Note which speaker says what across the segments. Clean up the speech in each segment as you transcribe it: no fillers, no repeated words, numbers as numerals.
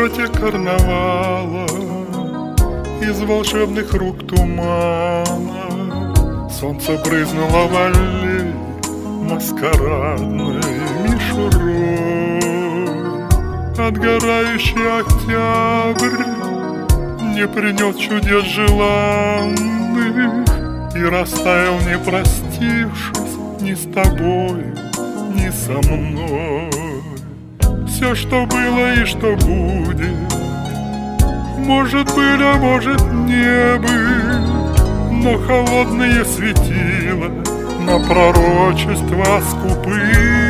Speaker 1: золоте карнавала, из волшебных рук тумана солнце брызнуло в аллее маскарадной мишурой. Отгорающий октябрь не принес чудес желанных и растаял, не простившись ни с тобой, ни со мной. Все, что было и что будет, может быть, а может не быть, но холодные светила на пророчества скупы.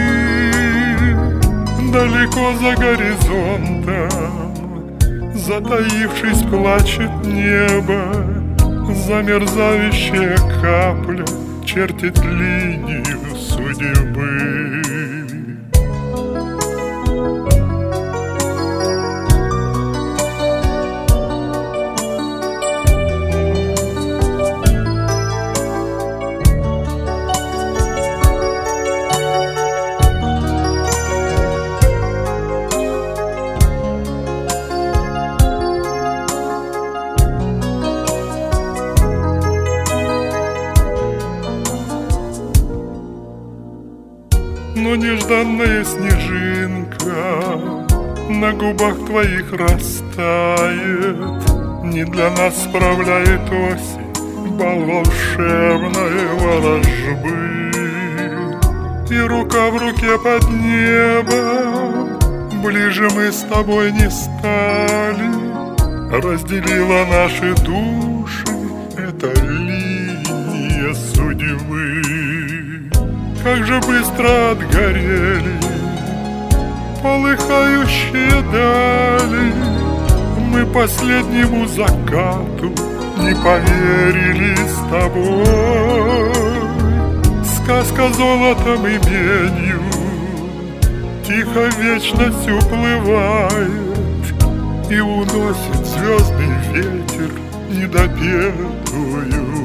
Speaker 1: Далеко за горизонтом, затаившись, плачет небо, замерзающая капля чертит линию судьбы. Но нежданная снежинка на губах твоих растает, не для нас справляет осень бал волшебной ворожбы. И рука в руке под небо, ближе мы с тобой не стали, разделила наши души эта линия судьбы. Как же быстро отгорели полыхающие дали, мы последнему закату не поверили с тобой. Сказка золотом и медью тихо вечность уплывает и уносит звездный ветер недопетую